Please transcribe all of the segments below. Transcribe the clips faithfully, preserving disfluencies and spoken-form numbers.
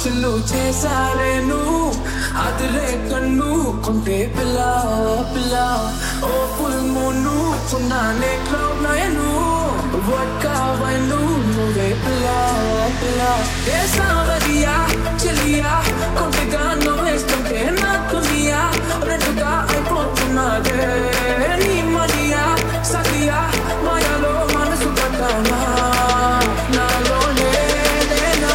చిల్లు చేసారే నువ్వు అదిరే కన్ను కొంటే పిల్ల పిల్ల ఓ ఫుల్ మూను ఉన్నానే క్లౌడ్ నయను వడ్కా వైను నువ్వే పిల్ల పిల్ల ఏ సావరియా చెలియా కొంటగా నువ్వేస్తుంటే నాకు నియా రెండుగా అయిపోతున్నదే నీ మరియా సఖియా మాయలో మనసు పట్టానా నాలోనే నేనా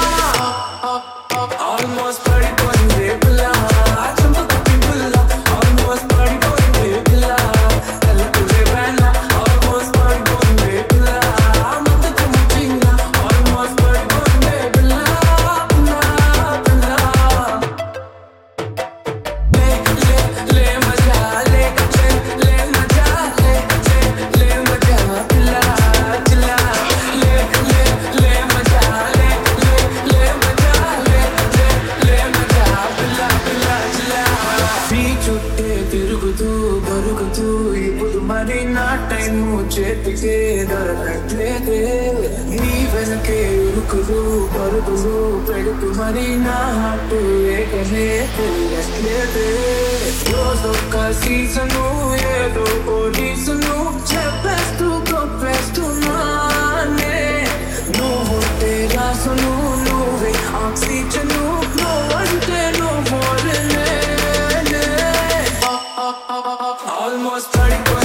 ఆల్మోస్ట్ పడిపోయింది పిల్ల చంపకుట్టి పిల్ల ఆల్మోస్ట్ పడిపోయింది పిల్ల తెల్లకులే వేళ ఆల్మోస్ట్ పడిపోయింది పిల్ల మద్దతు ముచ్చింద ఆల్మోస్ట్ పడిపోయింది పిల్ల పిల్ల పిల్ల లే లే లే మజా లే లే మజా లే లే మజా పిల్ల చిల్ల లే లే లే మజా లే లే మజా లే లే మజా పిల్ల పిల్ల చిల్ల నీ చుట్టే తిరుగుతూ బరుగుతూ ఇప్పుడు మరి నా టైము చేతికే దొరకట్లేదే నీ వెనకే ఉరుకులు పరుగులు పెడుతూ మరి నా హార్ట్ ఏకనే తెలియట్లేదే రోజొక్క సీజను ఏదో ఓ రీజను చెప్పేస్తూ కొప్పేస్తున్నానే నువ్వుంటే రాసును నువ్వే ఆక్సిజను నువ్వంటే నువ్వు ఆల్మోస్ట్ పడిపో